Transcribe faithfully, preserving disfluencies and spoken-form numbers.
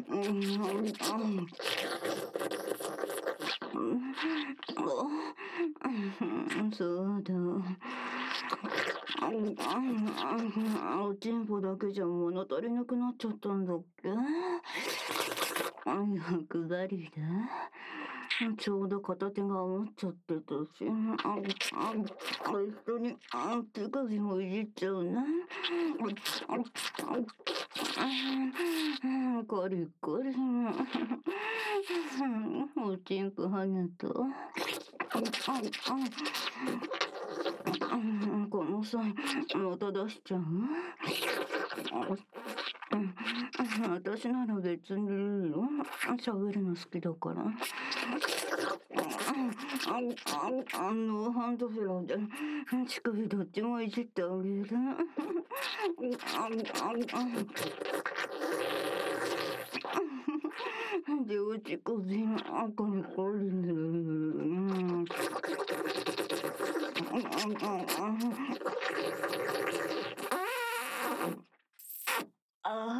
そうだ。おちんぽだけじゃ物足りなくなっちゃったんだっけ。欲張りだ。ちょうど片手が余っちゃってたし、あ、あ、あ、一緒に、あ、手首もいじっちゃうね。あ、あ、あ、コリコリ。おちんぽはねた。あ、あ、あ、この際、また出しちゃう。私なら別にいいよ。喋るの好きだから。あ、あのハンドフェラーで乳首どっちもいじってあげる。両乳首あこにこりる。あ